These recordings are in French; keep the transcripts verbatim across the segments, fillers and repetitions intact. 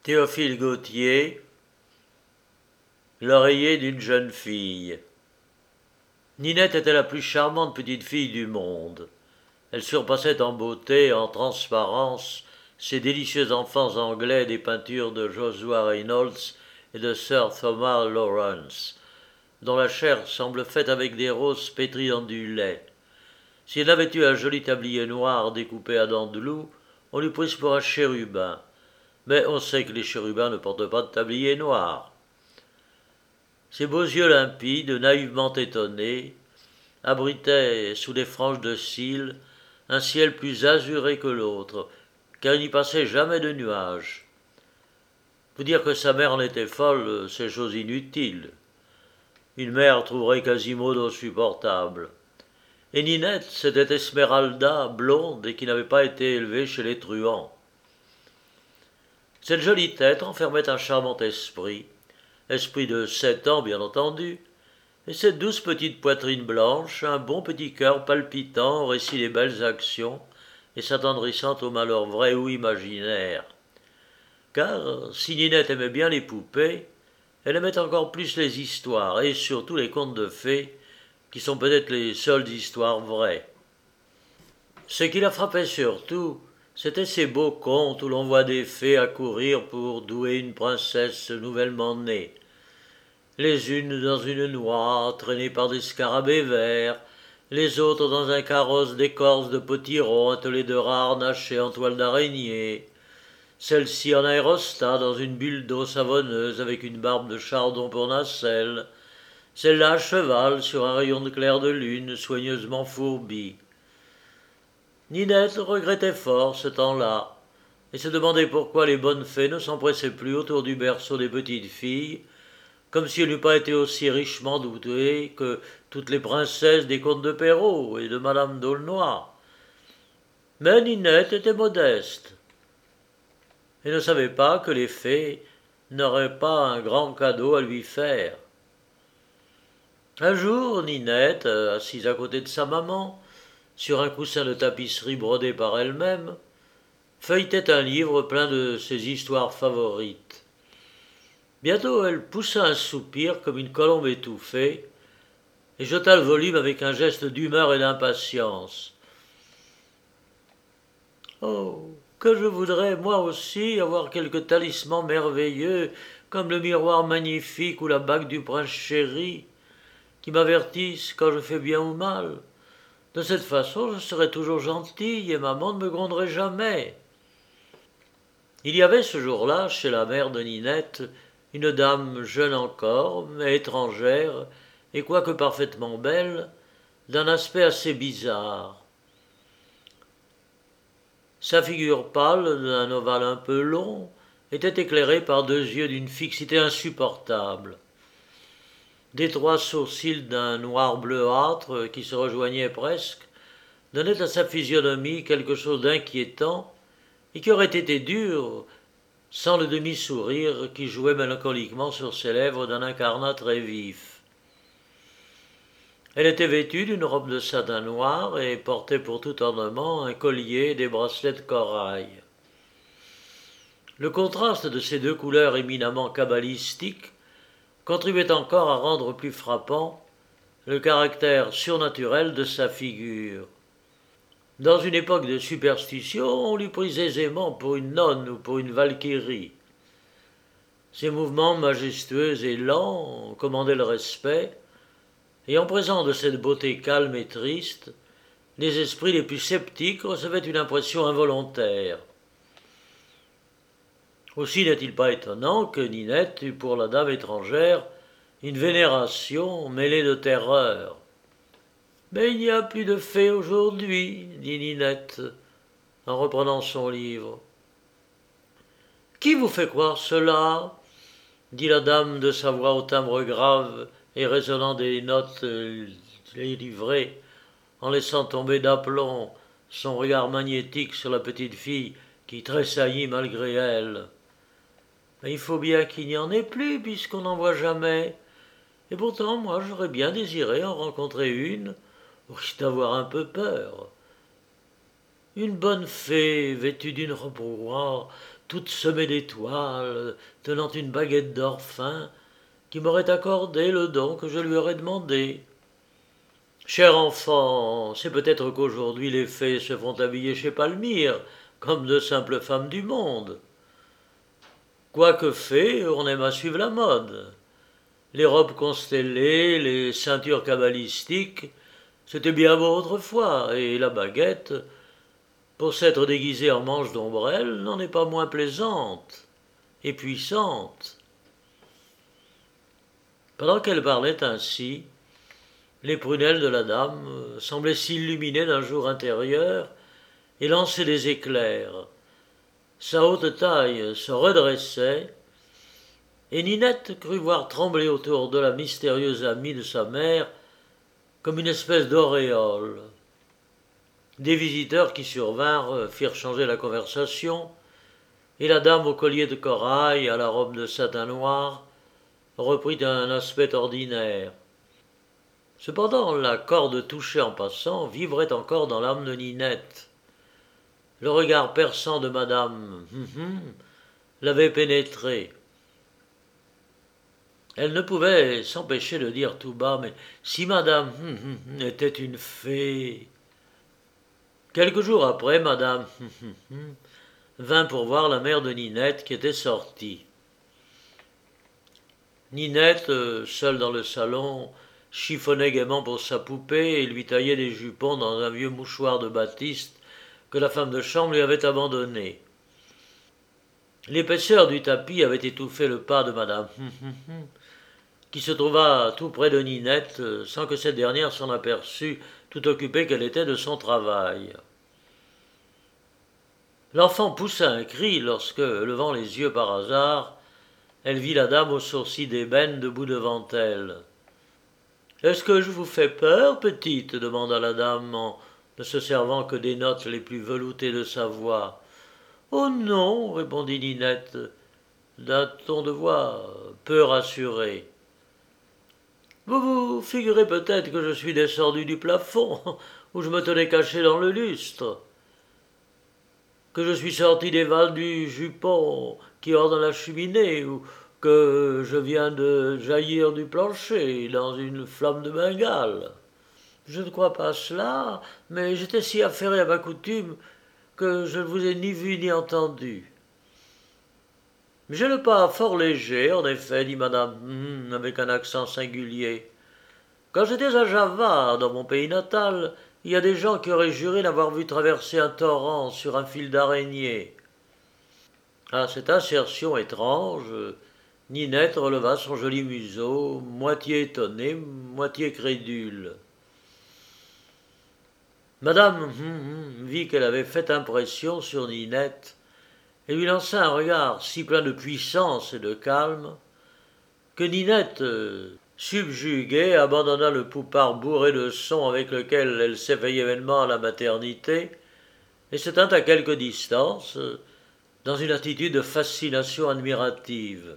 Théophile Gautier, l'oreiller d'une jeune fille. Ninette était la plus charmante petite fille du monde. Elle surpassait en beauté et en transparence ces délicieux enfants anglais des peintures de Joshua Reynolds et de Sir Thomas Lawrence, dont la chair semble faite avec des roses pétries dans du lait. Si elle avait eu un joli tablier noir découpé à dents de loup, on l'eût prise pour un chérubin. Mais on sait que les chérubins ne portent pas de tablier noir. Ses beaux yeux limpides, naïvement étonnés, abritaient sous des franges de cils un ciel plus azuré que l'autre, car il n'y passait jamais de nuages. Vous dire que sa mère en était folle, c'est chose inutile. Une mère trouverait Quasimodo supportable. Et Ninette, c'était Esmeralda, blonde et qui n'avait pas été élevée chez les truands. Cette jolie tête renfermait un charmant esprit, esprit de sept ans bien entendu, et cette douce petite poitrine blanche, un bon petit cœur palpitant au récit des belles actions et s'attendrissant aux malheurs vrais ou imaginaires. Car si Ninette aimait bien les poupées, elle aimait encore plus les histoires, et surtout les contes de fées, qui sont peut-être les seules histoires vraies. Ce qui la frappait surtout, c'étaient ces beaux contes où l'on voit des fées accourir pour douer une princesse nouvellement née. Les unes dans une noix, traînées par des scarabées verts, les autres dans un carrosse d'écorce de potiron attelé de rats harnachés en toile d'araignée, celle-ci en aérostat dans une bulle d'eau savonneuse avec une barbe de chardon pour nacelle, celle-là à cheval sur un rayon de clair de lune soigneusement fourbi. Ninette regrettait fort ce temps-là, et se demandait pourquoi les bonnes fées ne s'empressaient plus autour du berceau des petites filles, comme si elle n'eût pas été aussi richement doutée que toutes les princesses des contes de Perrault et de Madame d'Aulnoy. Mais Ninette était modeste, et ne savait pas que les fées n'auraient pas un grand cadeau à lui faire. Un jour, Ninette, assise à côté de sa maman, sur un coussin de tapisserie brodé par elle-même, feuilletait un livre plein de ses histoires favorites. Bientôt elle poussa un soupir comme une colombe étouffée et jeta le volume avec un geste d'humeur et d'impatience. « Oh, que je voudrais, moi aussi, avoir quelque talisman merveilleux comme le miroir magnifique ou la bague du prince chéri, qui m'avertissent quand je fais bien ou mal. De cette façon, je serais toujours gentille et maman ne me gronderait jamais. » Il y avait ce jour-là, chez la mère de Ninette, une dame jeune encore, mais étrangère, et quoique parfaitement belle, d'un aspect assez bizarre. Sa figure pâle, d'un ovale un peu long, était éclairée par deux yeux d'une fixité insupportable. D'étroits sourcils d'un noir bleuâtre qui se rejoignaient presque donnaient à sa physionomie quelque chose d'inquiétant et qui aurait été dur sans le demi-sourire qui jouait mélancoliquement sur ses lèvres d'un incarnat très vif. Elle était vêtue d'une robe de satin noir et portait pour tout ornement un collier et des bracelets de corail. Le contraste de ces deux couleurs éminemment cabalistiques contribuait encore à rendre plus frappant le caractère surnaturel de sa figure. Dans une époque de superstition, on l'eût prise aisément pour une nonne ou pour une valkyrie. Ses mouvements majestueux et lents commandaient le respect, et en présence de cette beauté calme et triste, les esprits les plus sceptiques recevaient une impression involontaire. Aussi n'est-il pas étonnant que Ninette eût pour la dame étrangère une vénération mêlée de terreur. « Mais il n'y a plus de fées aujourd'hui, dit Ninette, en reprenant son livre. « Qui vous fait croire cela ?» dit la dame de sa voix au timbre grave et résonnant des notes livrées, en laissant tomber d'aplomb son regard magnétique sur la petite fille qui tressaillit malgré elle. « Mais il faut bien qu'il n'y en ait plus, puisqu'on n'en voit jamais. Et pourtant, moi, j'aurais bien désiré en rencontrer une, au risque d'avoir un peu peur. Une bonne fée, vêtue d'une robe roi, toute semée d'étoiles, tenant une baguette d'or fin, qui m'aurait accordé le don que je lui aurais demandé. Cher enfant, c'est peut-être qu'aujourd'hui les fées se font habiller chez Palmyre, comme de simples femmes du monde. Quoique fées, on aime à suivre la mode. Les robes constellées, les ceintures cabalistiques, c'était bien beau autrefois, et la baguette, pour s'être déguisée en manche d'ombrelle, n'en est pas moins plaisante et puissante. Pendant qu'elle parlait ainsi, les prunelles de la dame semblaient s'illuminer d'un jour intérieur et lancer des éclairs. Sa haute taille se redressait, et Ninette crut voir trembler autour de la mystérieuse amie de sa mère comme une espèce d'auréole. Des visiteurs qui survinrent firent changer la conversation, et la dame au collier de corail, à la robe de satin noir, reprit un aspect ordinaire. Cependant, la corde touchée en passant vibrait encore dans l'âme de Ninette. Le regard perçant de madame hum, hum, l'avait pénétré. Elle ne pouvait s'empêcher de dire tout bas, mais si madame hum, hum, était une fée. Quelques jours après, madame hum, hum, hum, vint pour voir la mère de Ninette qui était sortie. Ninette, seule dans le salon, chiffonnait gaiement pour sa poupée et lui taillait des jupons dans un vieux mouchoir de batiste que la femme de chambre lui avait abandonné. L'épaisseur du tapis avait étouffé le pas de madame qui se trouva tout près de Ninette sans que cette dernière s'en aperçût, tout occupée qu'elle était de son travail. L'enfant poussa un cri lorsque, levant les yeux par hasard, elle vit la dame aux sourcils d'ébène debout devant elle. « Est-ce que je vous fais peur, petite ?» demanda la dame en ne se servant que des notes les plus veloutées de sa voix. « Oh non !» répondit Ninette, d'un ton de voix peu rassuré. « Vous vous figurez peut-être que je suis descendu du plafond, où je me tenais caché dans le lustre, que je suis sorti des valves du jupon qui ordonne la cheminée, ou que je viens de jaillir du plancher dans une flamme de Bengale. Je ne crois pas cela, mais j'étais si affairé à ma coutume que je ne vous ai ni vu ni entendu. » « J'ai le pas fort léger, en effet, dit madame, hum, avec un accent singulier. Quand j'étais à Java, dans mon pays natal, il y a des gens qui auraient juré n'avoir vu traverser un torrent sur un fil d'araignée. » À cette assertion étrange, Ninette releva son joli museau, moitié étonné, moitié crédule. Madame hum, hum, vit qu'elle avait fait impression sur Ninette et lui lança un regard si plein de puissance et de calme que Ninette, subjuguée, abandonna le poupard bourré de son avec lequel elle s'effayait vainement à la maternité et se tint à quelque distance, dans une attitude de fascination admirative.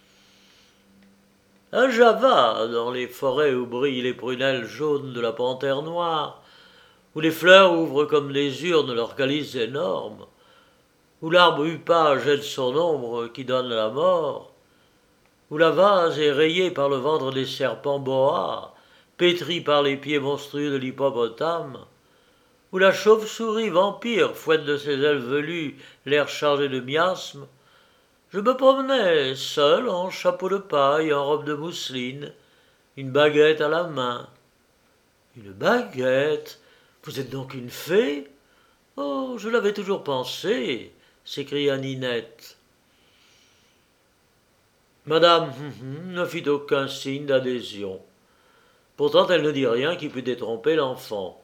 À Java, dans les forêts où brillent les prunelles jaunes de la panthère noire, où les fleurs ouvrent comme des urnes leurs calices énormes, où l'arbre upa jette son ombre qui donne la mort, où la vase est rayée par le ventre des serpents boas, pétrie par les pieds monstrueux de l'hippopotame, où la chauve-souris vampire fouette de ses ailes velues l'air chargé de miasmes, je me promenais seul en chapeau de paille, en robe de mousseline, une baguette à la main. « Une baguette ? Vous êtes donc une fée ? Oh, je l'avais toujours pensé !» s'écria Ninette. Madame ne fit aucun signe d'adhésion. Pourtant elle ne dit rien qui pût détromper l'enfant.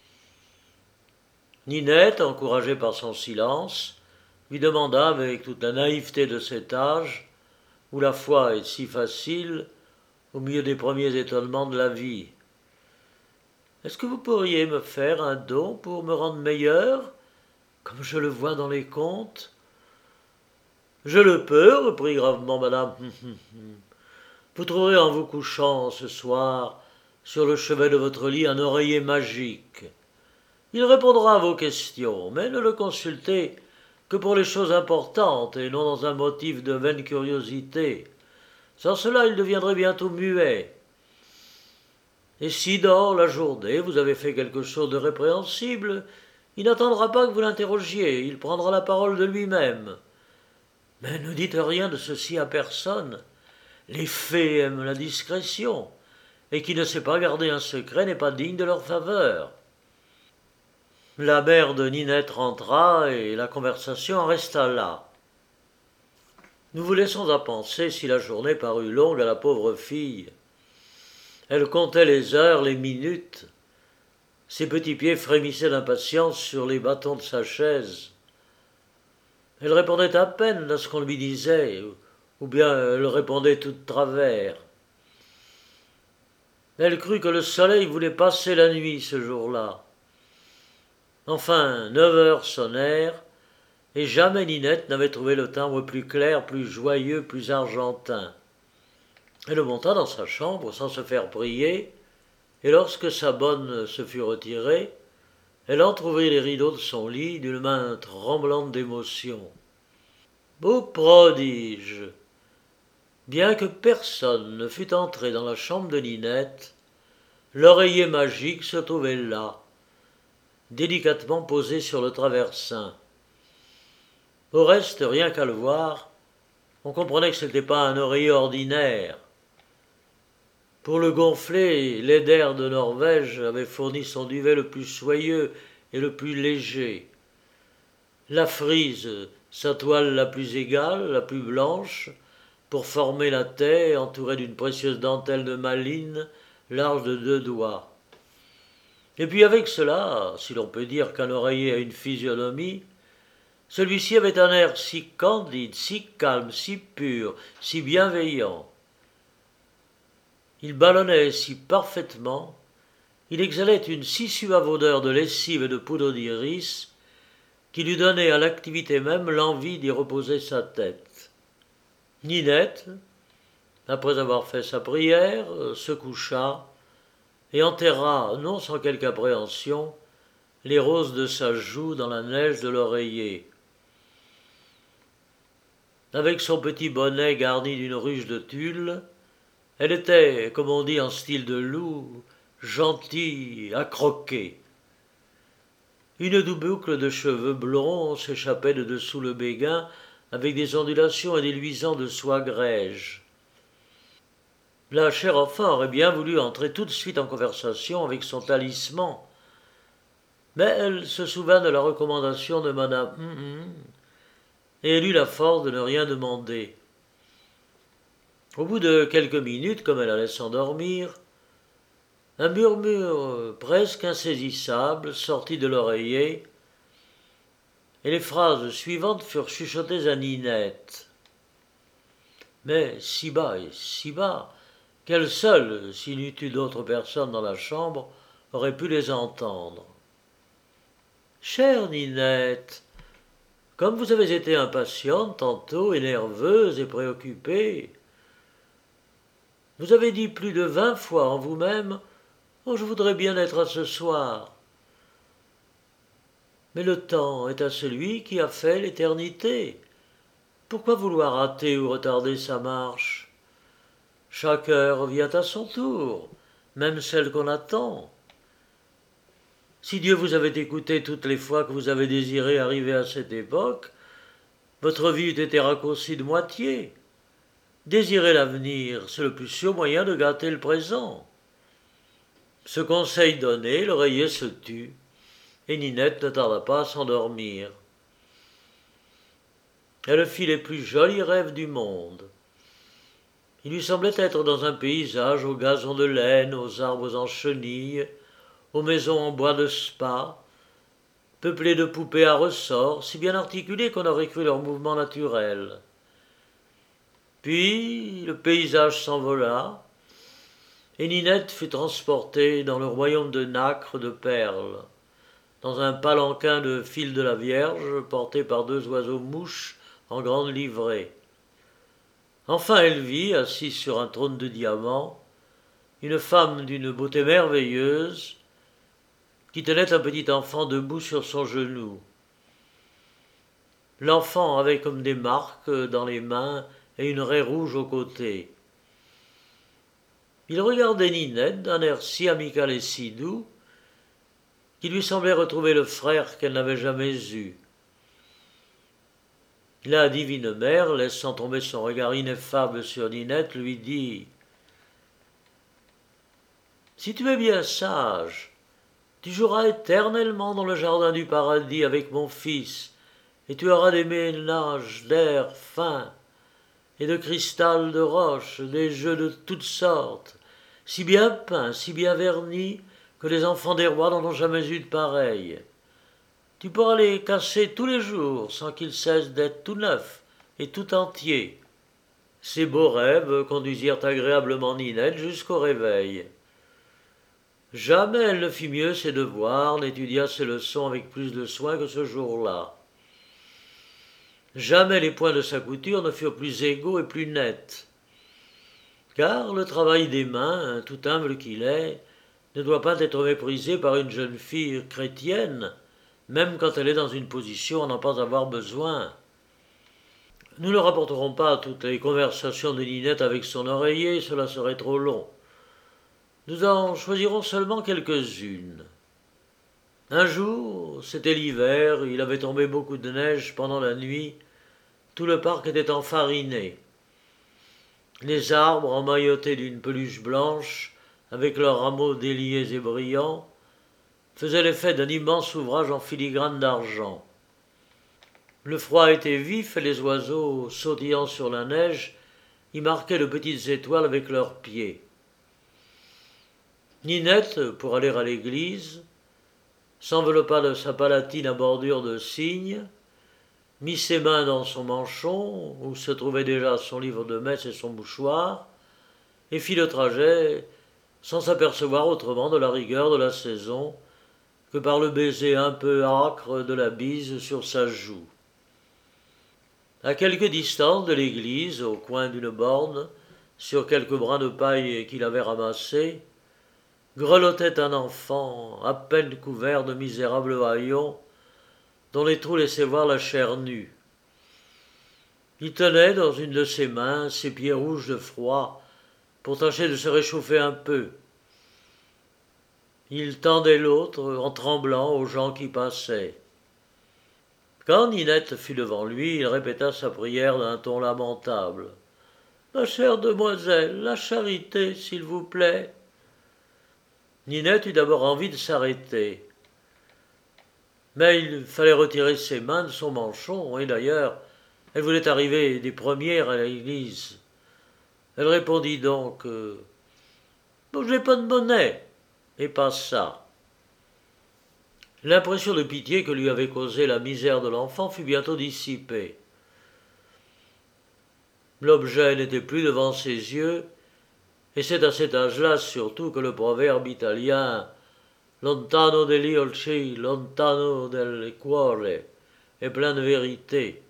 Ninette, encouragée par son silence, lui demanda avec toute la naïveté de cet âge, où la foi est si facile, au milieu des premiers étonnements de la vie. « Est-ce que vous pourriez me faire un don pour me rendre meilleur, comme je le vois dans les contes ?»« Je le peux, reprit gravement madame. Vous trouverez en vous couchant ce soir sur le chevet de votre lit un oreiller magique. Il répondra à vos questions, mais ne le consultez que pour les choses importantes et non dans un motif de vaine curiosité. Sans cela, il deviendrait bientôt muet. Et si dans la journée vous avez fait quelque chose de répréhensible, il n'attendra pas que vous l'interrogiez, il prendra la parole de lui-même. Mais ne dites rien de ceci à personne. Les fées aiment la discrétion, et qui ne sait pas garder un secret n'est pas digne de leur faveur. La mère de Ninette rentra, et la conversation en resta là. Nous vous laissons à penser si la journée parut longue à la pauvre fille. Elle comptait les heures, les minutes. Ses petits pieds frémissaient d'impatience sur les bâtons de sa chaise. Elle répondait à peine à ce qu'on lui disait, ou bien elle répondait tout de travers. Elle crut que le soleil voulait passer la nuit ce jour-là. Enfin, neuf heures sonnèrent, et jamais Ninette n'avait trouvé le timbre plus clair, plus joyeux, plus argentin. Elle monta dans sa chambre sans se faire prier, et lorsque sa bonne se fut retirée, elle entr'ouvrit les rideaux de son lit d'une main tremblante d'émotion. Beau prodige! Bien que personne ne fût entré dans la chambre de Ninette, l'oreiller magique se trouvait là, délicatement posé sur le traversin. Au reste, rien qu'à le voir, on comprenait que ce n'était pas un oreiller ordinaire. Pour le gonfler, l'Eider de Norvège avait fourni son duvet le plus soyeux et le plus léger. La frise, sa toile la plus égale, la plus blanche, pour former la taie entourée d'une précieuse dentelle de malines large de deux doigts. Et puis avec cela, si l'on peut dire qu'un oreiller a une physionomie, celui-ci avait un air si candide, si calme, si pur, si bienveillant. Il ballonnait si parfaitement, il exhalait une si suave odeur de lessive et de poudre d'iris, qui lui donnait à l'activité même l'envie d'y reposer sa tête. Ninette, après avoir fait sa prière, se coucha et enterra, non sans quelque appréhension, les roses de sa joue dans la neige de l'oreiller. Avec son petit bonnet garni d'une ruche de tulle, elle était, comme on dit en style de loup, gentille à croquer. Une double boucle de cheveux blonds s'échappait de dessous le béguin avec des ondulations et des luisants de soie grège. La chère enfant aurait bien voulu entrer tout de suite en conversation avec son talisman, mais elle se souvint de la recommandation de madame Hum et elle eut la force de ne rien demander. Au bout de quelques minutes, comme elle allait s'endormir, un murmure presque insaisissable sortit de l'oreiller, et les phrases suivantes furent chuchotées à Ninette. Mais si bas et si bas, qu'elle seule, s'il n'eût eu d'autres personnes dans la chambre, aurait pu les entendre. « Chère Ninette, comme vous avez été impatiente tantôt et nerveuse et préoccupée, vous avez dit plus de vingt fois en vous-même « Oh, je voudrais bien être à ce soir ». Mais le temps est à celui qui a fait l'éternité. Pourquoi vouloir hâter ou retarder sa marche? Chaque heure vient à son tour, même celle qu'on attend. Si Dieu vous avait écouté toutes les fois que vous avez désiré arriver à cette époque, votre vie eût été raccourcie de moitié. Désirer l'avenir, c'est le plus sûr moyen de gâter le présent. Ce conseil donné, l'oreiller se tut, et Ninette ne tarda pas à s'endormir. Elle fit les plus jolis rêves du monde. Il lui semblait être dans un paysage aux gazons de laine, aux arbres en chenilles, aux maisons en bois de spa, peuplées de poupées à ressorts, si bien articulées qu'on aurait cru leur mouvement naturel. Puis le paysage s'envola, et Ninette fut transportée dans le royaume de nacre de perles, dans un palanquin de fil de la Vierge porté par deux oiseaux-mouches en grande livrée. Enfin elle vit, assise sur un trône de diamant, une femme d'une beauté merveilleuse qui tenait un petit enfant debout sur son genou. L'enfant avait comme des marques dans les mains et une raie rouge au côté. Il regardait Ninette d'un air si amical et si doux qu'il lui semblait retrouver le frère qu'elle n'avait jamais eu. La divine mère, laissant tomber son regard ineffable sur Ninette, lui dit « Si tu es bien sage, tu joueras éternellement dans le jardin du paradis avec mon fils, et tu auras des ménages d'air fin et de cristal de roche, des jeux de toutes sortes, si bien peints, si bien vernis, que les enfants des rois n'en ont jamais eu de pareils. Tu pourras les casser tous les jours sans qu'ils cessent d'être tout neufs et tout entiers. » Ces beaux rêves conduisirent agréablement Ninette jusqu'au réveil. Jamais elle ne fit mieux ses devoirs, n'étudia ses leçons avec plus de soin que ce jour-là. Jamais les points de sa couture ne furent plus égaux et plus nets. Car le travail des mains, tout humble qu'il est, ne doit pas être méprisé par une jeune fille chrétienne, même quand elle est dans une position à n'en pas avoir besoin. Nous ne rapporterons pas toutes les conversations de Ninette avec son oreiller, cela serait trop long. Nous en choisirons seulement quelques-unes. Un jour, c'était l'hiver, il avait tombé beaucoup de neige pendant la nuit, tout le parc était enfariné. Les arbres, emmaillotés d'une peluche blanche, avec leurs rameaux déliés et brillants, faisaient l'effet d'un immense ouvrage en filigrane d'argent. Le froid était vif et les oiseaux, sautillant sur la neige, y marquaient de petites étoiles avec leurs pieds. Ninette, pour aller à l'église, s'enveloppa de sa palatine à bordure de cygne, mit ses mains dans son manchon, où se trouvait déjà son livre de messe et son mouchoir, et fit le trajet sans s'apercevoir autrement de la rigueur de la saison que par le baiser un peu âcre de la bise sur sa joue. À quelque distance de l'église, au coin d'une borne, sur quelques brins de paille qu'il avait ramassés, grelottait un enfant, à peine couvert de misérables haillons, dont les trous laissaient voir la chair nue. Il tenait dans une de ses mains ses pieds rouges de froid pour tâcher de se réchauffer un peu. Il tendait l'autre en tremblant aux gens qui passaient. Quand Ninette fut devant lui, il répéta sa prière d'un ton lamentable. « Ma chère demoiselle, la charité, s'il vous plaît. » Ninette eut d'abord envie de s'arrêter. Mais il fallait retirer ses mains de son manchon, et d'ailleurs, elle voulait arriver des premières à l'église. Elle répondit donc euh, « Bon, je n'ai pas de monnaie », et passa. L'impression de pitié que lui avait causée la misère de l'enfant fut bientôt dissipée. L'objet n'était plus devant ses yeux, et c'est à cet âge-là surtout que le proverbe italien « Lontano dagli occhi, lontano dal cuore » est plein de vérité.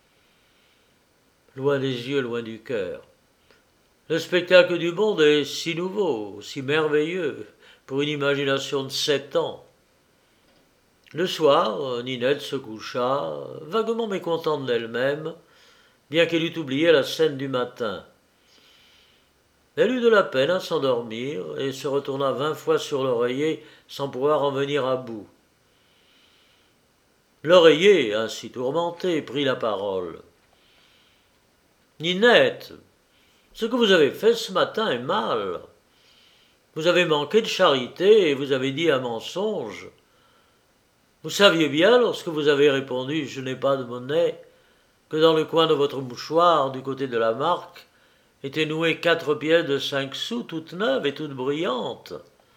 Loin des yeux, loin du cœur. Le spectacle du monde est si nouveau, si merveilleux, pour une imagination de sept ans. Le soir, Ninette se coucha, vaguement mécontente d'elle-même, bien qu'elle eût oublié la scène du matin. Elle eut de la peine à s'endormir et se retourna vingt fois sur l'oreiller sans pouvoir en venir à bout. L'oreiller, ainsi tourmenté, prit la parole. « Ninette, ce que vous avez fait ce matin est mal. Vous avez manqué de charité et vous avez dit un mensonge. Vous saviez bien, lorsque vous avez répondu « Je n'ai pas de monnaie », que dans le coin de votre mouchoir, du côté de la marque, étaient nouées quatre pièces de cinq sous, toutes neuves et toutes brillantes.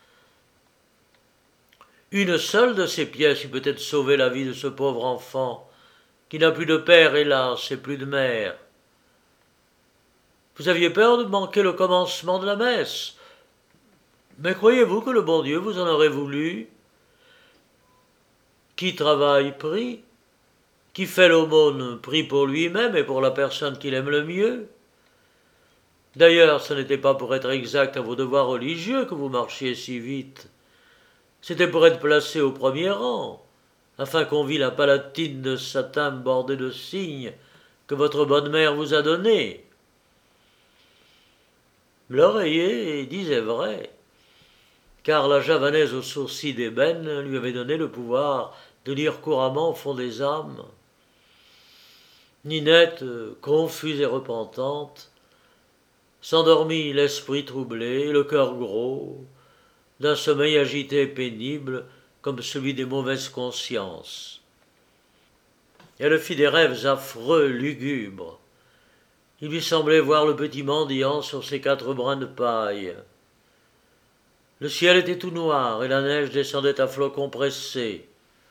Une seule de ces pièces eût peut-être sauvé la vie de ce pauvre enfant, qui n'a plus de père, hélas, et plus de mère. Vous aviez peur de manquer le commencement de la messe. Mais croyez-vous que le bon Dieu vous en aurait voulu ? Qui travaille prie, qui fait l'aumône prie pour lui-même et pour la personne qu'il aime le mieux. D'ailleurs, ce n'était pas pour être exact à vos devoirs religieux que vous marchiez si vite. C'était pour être placé au premier rang, afin qu'on vît la palatine de satin bordée de cygnes que votre bonne mère vous a donnée. L'oreiller disait vrai, car la javanaise aux sourcils d'ébène lui avait donné le pouvoir de lire couramment au fond des âmes. Ninette, confuse et repentante, s'endormit l'esprit troublé, le cœur gros, d'un sommeil agité et pénible comme celui des mauvaises consciences. Elle fit des rêves affreux, lugubres. Il lui semblait voir le petit mendiant sur ses quatre brins de paille. Le ciel était tout noir et la neige descendait à flots compressés.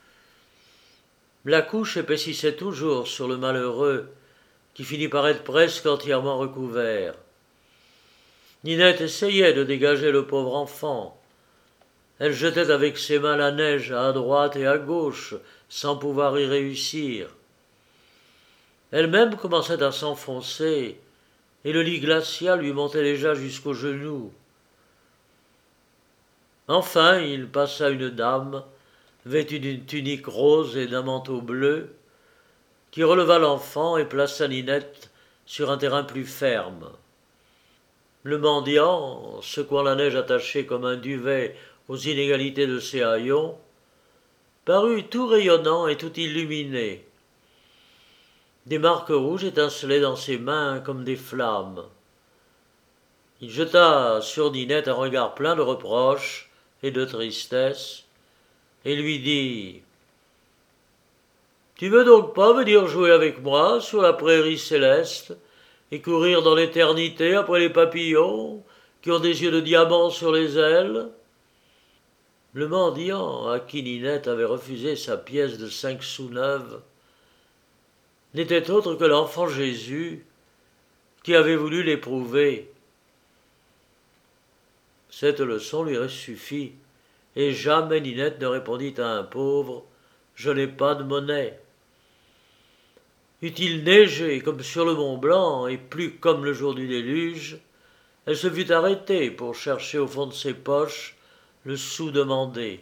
La couche épaississait toujours sur le malheureux qui finit par être presque entièrement recouvert. Ninette essayait de dégager le pauvre enfant. Elle jetait avec ses mains la neige à droite et à gauche sans pouvoir y réussir. Elle-même commençait à s'enfoncer et le lit glacial lui montait déjà jusqu'aux genoux. Enfin, il passa une dame, vêtue d'une tunique rose et d'un manteau bleu, qui releva l'enfant et plaça Ninette sur un terrain plus ferme. Le mendiant, secouant la neige attachée comme un duvet aux inégalités de ses haillons, parut tout rayonnant et tout illuminé. Des marques rouges étincelaient dans ses mains comme des flammes. Il jeta sur Ninette un regard plein de reproches et de tristesse, et lui dit « Tu veux donc pas venir jouer avec moi sur la prairie céleste et courir dans l'éternité après les papillons qui ont des yeux de diamant sur les ailes ?» Le mendiant, à qui Ninette avait refusé sa pièce de cinq sous neuve, n'était autre que l'enfant Jésus qui avait voulu l'éprouver. Cette leçon lui suffit, et jamais Ninette ne répondit à un pauvre « Je n'ai pas de monnaie ». Eût-il neigé comme sur le Mont Blanc et plu comme le jour du déluge, elle se fût arrêtée pour chercher au fond de ses poches le sou demandé.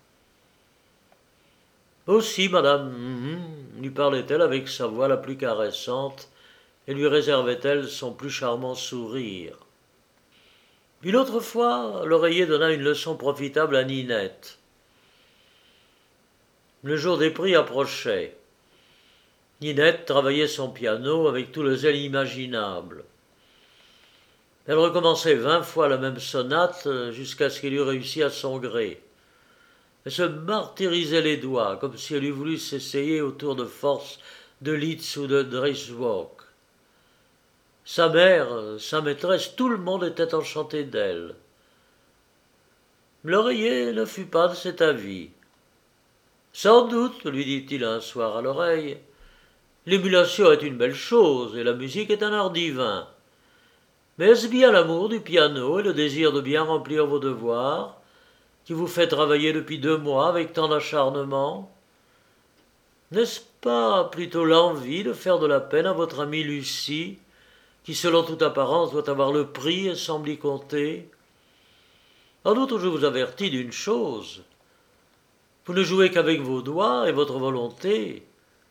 Aussi, madame, mm, lui parlait-elle avec sa voix la plus caressante et lui réservait-elle son plus charmant sourire. Une autre fois, l'oreiller donna une leçon profitable à Ninette. Le jour des prix approchait. Ninette travaillait son piano avec tout le zèle imaginable. Elle recommençait vingt fois la même sonate jusqu'à ce qu'elle eût réussi à son gré. Elle se martyrisait les doigts, comme si elle eût voulu s'essayer au tour de force de Liszt ou de Driswalk. Sa mère, sa maîtresse, tout le monde était enchanté d'elle. L'oreiller ne fut pas de cet avis. Sans doute, lui dit-il un soir à l'oreille, l'émulation est une belle chose et la musique est un art divin. Mais est-ce bien l'amour du piano et le désir de bien remplir vos devoirs qui vous fait travailler depuis deux mois avec tant d'acharnement? N'est-ce pas plutôt l'envie de faire de la peine à votre amie Lucie, qui selon toute apparence doit avoir le prix et semble y compter? En outre, je vous avertis d'une chose. Vous ne jouez qu'avec vos doigts et votre volonté.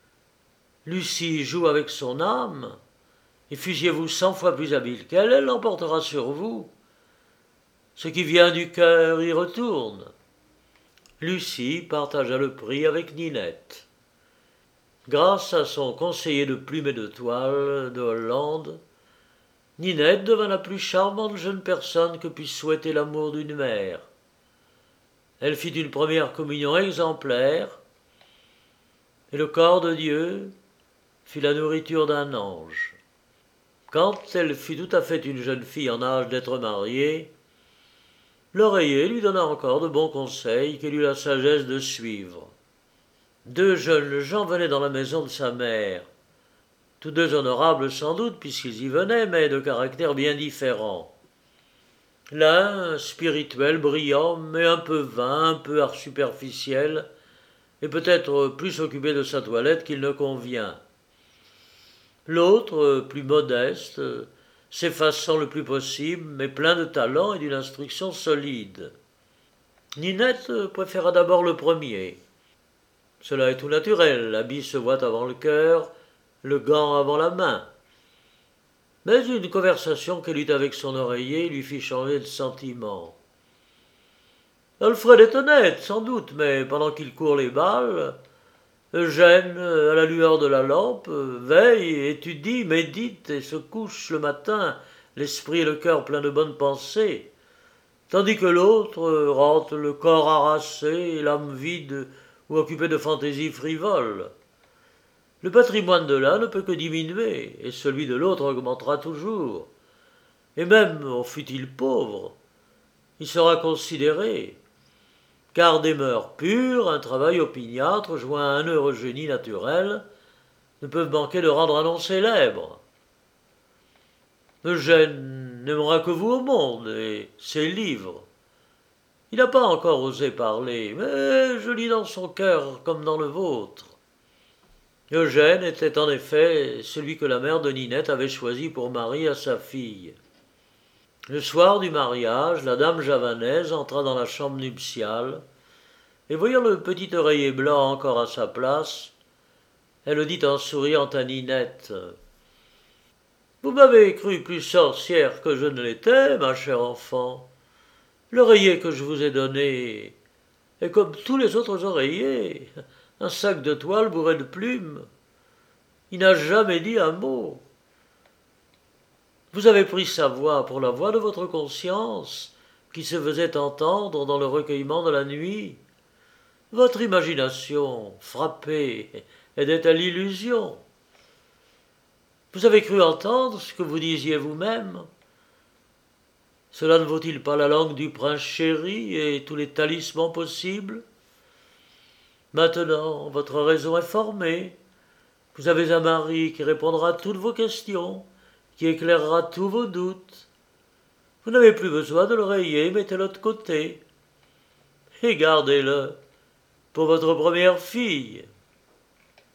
Lucie joue avec son âme, et fussiez-vous cent fois plus habile qu'elle, elle l'emportera sur vous. Ce qui vient du cœur y retourne. Lucie partagea le prix avec Ninette. Grâce à son conseiller de plume et de toile de Hollande, Ninette devint la plus charmante jeune personne que puisse souhaiter l'amour d'une mère. Elle fit une première communion exemplaire, et le corps de Dieu fut la nourriture d'un ange. Quand elle fut tout à fait une jeune fille en âge d'être mariée, l'oreiller lui donna encore de bons conseils qu'elle eut la sagesse de suivre. Deux jeunes gens venaient dans la maison de sa mère, tous deux honorables sans doute puisqu'ils y venaient, mais de caractères bien différents. L'un, spirituel, brillant, mais un peu vain, un peu superficiel, et peut-être plus occupé de sa toilette qu'il ne convient. L'autre, plus modeste, s'effaçant le plus possible, mais plein de talent et d'une instruction solide. Ninette préféra d'abord le premier. Cela est tout naturel, l'habit se voit avant le cœur, le gant avant la main. Mais une conversation qu'elle eut avec son oreiller lui fit changer de sentiment. Alfred est honnête, sans doute, mais pendant qu'il court les balles, Eugène, à la lueur de la lampe, veille, étudie, médite et se couche le matin, l'esprit et le cœur pleins de bonnes pensées, tandis que l'autre rentre le corps harassé, l'âme vide ou occupé de fantaisies frivoles. Le patrimoine de l'un ne peut que diminuer, et celui de l'autre augmentera toujours. Et même, en fût-il pauvre, il sera considéré, car des mœurs pures, un travail opiniâtre, joint à un heureux génie naturel, ne peuvent manquer de rendre un nom célèbre. Eugène n'aimera que vous au monde, et ses livres. Il n'a pas encore osé parler, mais je lis dans son cœur comme dans le vôtre. Eugène était en effet celui que la mère de Ninette avait choisi pour mari à sa fille. Le soir du mariage, la dame javanaise entra dans la chambre nuptiale, et voyant le petit oreiller blanc encore à sa place, elle dit en souriant à Ninette « Vous m'avez cru plus sorcière que je ne l'étais, ma chère enfant. L'oreiller que je vous ai donné est comme tous les autres oreillers, un sac de toile bourré de plumes. Il n'a jamais dit un mot. Vous avez pris sa voix pour la voix de votre conscience, qui se faisait entendre dans le recueillement de la nuit. Votre imagination, frappée, aidait à l'illusion. Vous avez cru entendre ce que vous disiez vous-même. Cela ne vaut-il pas la langue du prince chéri et tous les talismans possibles? Maintenant, votre raison est formée. Vous avez un mari qui répondra à toutes vos questions, qui éclairera tous vos doutes. Vous n'avez plus besoin de l'oreiller, mettez-le de côté. Et gardez-le pour votre première fille.